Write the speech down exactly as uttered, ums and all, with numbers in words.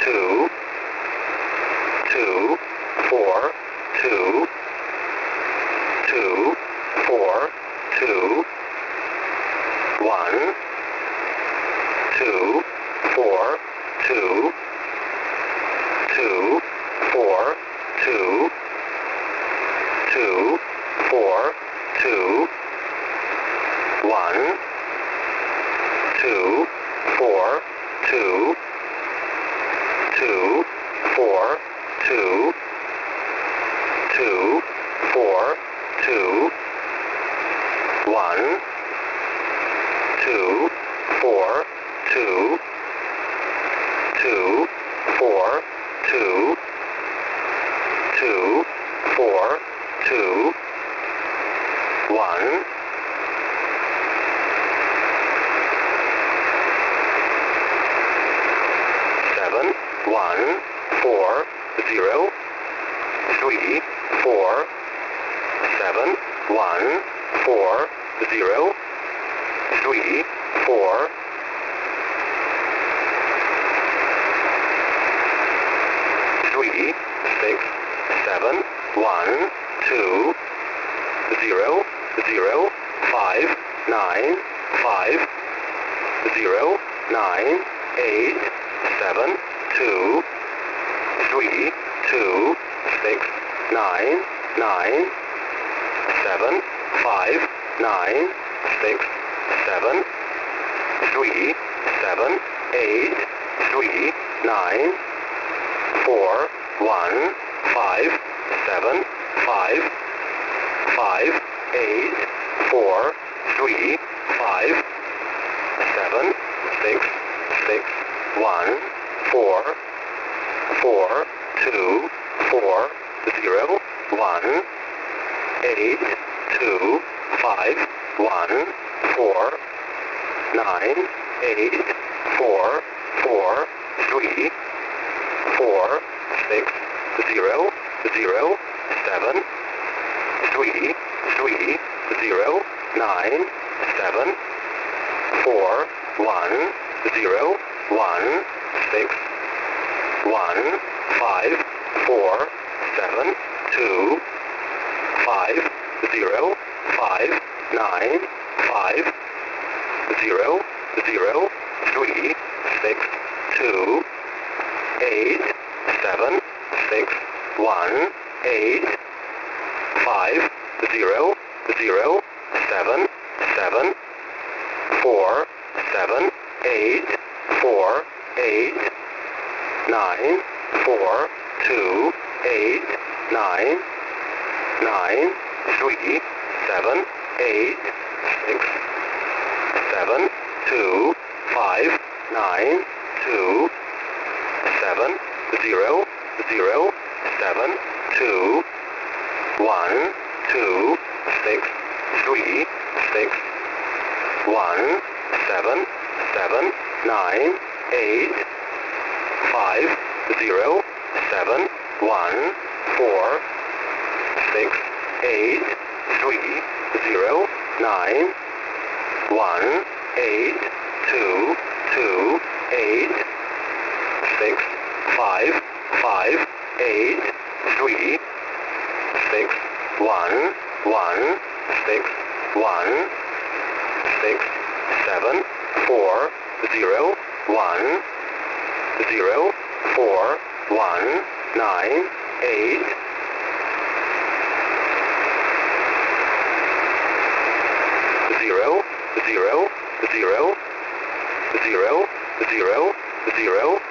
two, two, four, two, two, four, two, one, two, four, two, two, four, two, two, four, two, one, two, four, two, two, four, two, two, four, two, one, two, four, two, two, four, two, two, four, two, one, seven, one, four, zero, three, four, seven, one, four, zero, three, four, three, six, seven, one, two, zero, zero, five, nine, five, zero, nine, eight, seven, two, three, two, six, nine, nine, seven, five, nine, six, seven, three, seven, eight, three, nine, four, one, five, seven, five, five, eight, four, three, five, seven, six, six, one, four, four, two, four, zero, one, eight, two, five, one, four, nine, eight, four, four, three, four, six, zero, zero, seven, three, three, zero, nine, seven, four, one, zero, one, six, one, five, four, seven, two, five, zero, five, nine, five, zero, zero, three, six, two, eight, seven, six, one, eight, five, zero, zero, seven, seven, four, seven, eight, four, eight, nine, four, two, eight, nine, nine, three, seven, eight, six, seven, two, five, nine, two, seven, zero, zero, seven, two, one, two, six, three, six, one, seven, seven, nine, eight, five, zero, seven, one, four, six, eight, three, zero, nine, one, eight, two, two, eight, six, five, five, eight, three, six, one, one, six, one, six, seven, four, zero, one, zero, four, one, nine, eight, zero, zero, zero, zero, zero, zero,